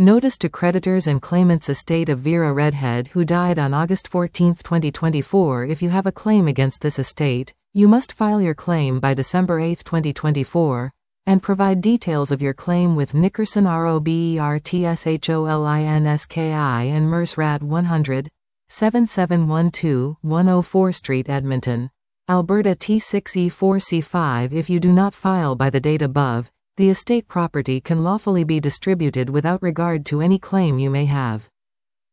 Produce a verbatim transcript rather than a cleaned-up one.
Notice to creditors and claimants estate of Vera Redhead who died on August fourteenth twenty twenty-four. If you have a claim against this estate, you must file your claim by December eighth twenty twenty-four, and provide details of your claim with Nickerson Robertsholinsky and Mersrat one hundred, seventy-seven twelve, one oh four Street, Edmonton, Alberta T six E four C five. If you do not file by the date above, the estate property can lawfully be distributed without regard to any claim you may have.